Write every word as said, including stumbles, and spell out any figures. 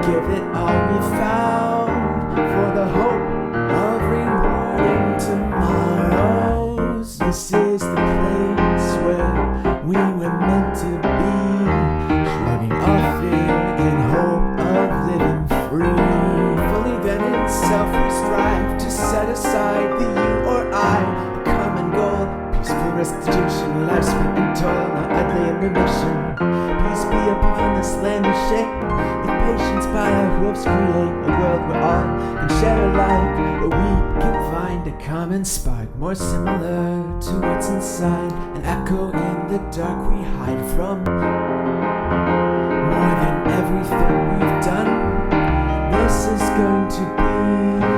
give it all we found for the hope of rewarding tomorrows. This is the place where we were meant to be, shrugging off fear in hope of living free. Fully vetted self we strive to set aside the you or I, the common goal, peaceful restitution, life spent in toil, not idly in remission. Peace be upon this land we shake, if patience by our hooves create a world where all can share alike, where we can find a common spark more similar to what's inside, an echo in the dark we hide from. More than everything we've done, this is going to be